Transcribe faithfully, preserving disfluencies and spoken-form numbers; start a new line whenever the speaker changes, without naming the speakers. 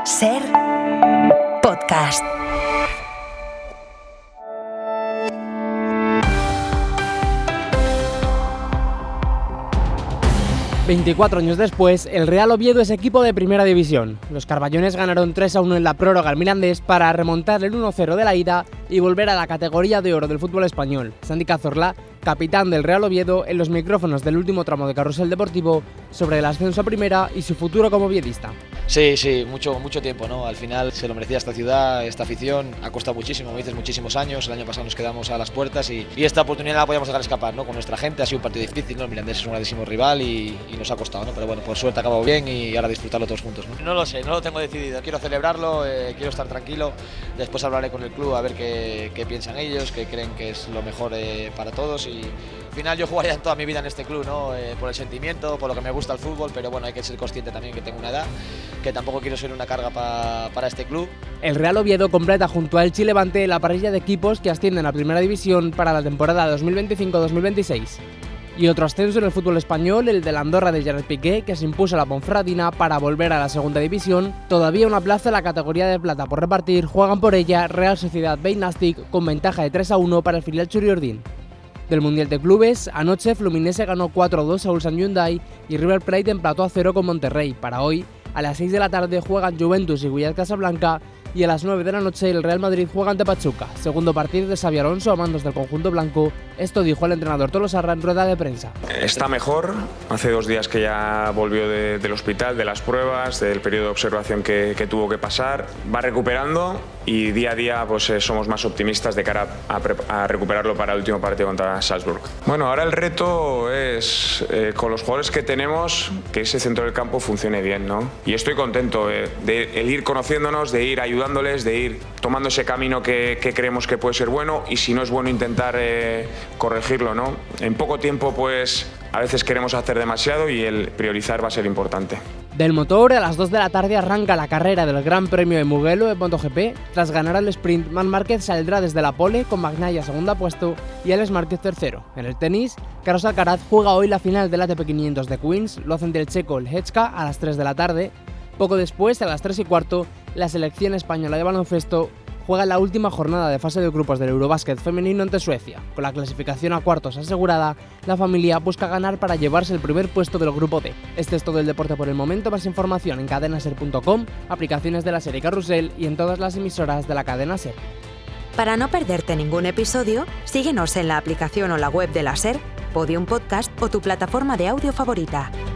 Ser Podcast.
veinticuatro años después, el Real Oviedo es equipo de primera división. Los carballones ganaron tres a uno en la prórroga al Mirandés para remontar el uno cero de la ida y volver a la categoría de oro del fútbol español. Santi Cazorla, capitán del Real Oviedo, en los micrófonos del último tramo de Carrusel Deportivo sobre el ascenso a primera y su futuro como oviedista.
Sí, sí, mucho, mucho tiempo, ¿no? Al final se lo merecía esta ciudad, esta afición, ha costado muchísimo, me dices, muchísimos años. El año pasado nos quedamos a las puertas y, y esta oportunidad no la podíamos dejar escapar, ¿no? Con nuestra gente, ha sido un partido difícil, ¿no? El Mirandés es un grandísimo rival y, y nos ha costado, ¿no? Pero bueno, por suerte ha acabado bien y ahora disfrutarlo todos juntos, ¿no? No lo sé, no lo tengo decidido, quiero celebrarlo, eh, quiero estar tranquilo, después hablaré con el club a ver qué, qué piensan ellos, qué creen que es lo mejor eh, para todos y al final yo jugaría toda mi vida en este club, ¿no? Eh, por el sentimiento, por lo que me gusta el fútbol, pero bueno, hay que ser consciente también que tengo una edad, que tampoco quiero ser una carga pa, para este club.
El Real Oviedo completa junto a Elche y Levante la parrilla de equipos que ascienden a Primera División para la temporada dos mil veinticinco dos mil veintiséis. Y otro ascenso en el fútbol español, el de la Andorra de Gerard Piqué, que se impuso a la Ponferradina para volver a la Segunda División. Todavía una plaza en la categoría de plata por repartir, juegan por ella Real Sociedad B Nastic con ventaja de tres a uno para el filial Churiordín. Del Mundial de Clubes, anoche Fluminense ganó cuatro a dos a Ulsan Hyundai y River Plate empató a cero con Monterrey. Para hoy, a las seis de la tarde juegan Juventus y Wydad Casablanca y a las nueve de la noche el Real Madrid juega ante Pachuca. Segundo partido de Xabi Alonso a mandos del conjunto blanco. Esto dijo el entrenador Tolosarra en rueda de prensa.
Está mejor. Hace dos días que ya volvió de, del hospital, de las pruebas, del periodo de observación que, que tuvo que pasar. Va recuperando y día a día pues, eh, somos más optimistas de cara a, a recuperarlo para el último partido contra Salzburg. Bueno, ahora el reto es eh, con los jugadores que tenemos que ese centro del campo funcione bien, ¿no? Y estoy contento eh, de el ir conociéndonos, de ir ayudándoles, de ir tomando ese camino que, que creemos que puede ser bueno y si no es bueno intentar eh, corregirlo, ¿no? En poco tiempo pues a veces queremos hacer demasiado y el priorizar va a ser importante.
Del motor, a las dos de la tarde arranca la carrera del Gran Premio de Mugello en MotoGP. Tras ganar el sprint, Marc Márquez saldrá desde la pole con Bagnaia segundo puesto y Alex Márquez tercero. En el tenis, Carlos Alcaraz juega hoy la final del A T P quinientos de Queens, lo hacen del checo el Hečka a las tres de la tarde. Poco después, a las tres y cuarto, la selección española de baloncesto juega la última jornada de fase de grupos del Eurobásquet femenino ante Suecia. Con la clasificación a cuartos asegurada, la familia busca ganar para llevarse el primer puesto del grupo D. Este es todo el deporte por el momento. Más información en cadena ser punto com, aplicaciones de la serie Carrusel y en todas las emisoras de la cadena SER.
Para no perderte ningún episodio, síguenos en la aplicación o la web de la SER, Podium Podcast o tu plataforma de audio favorita.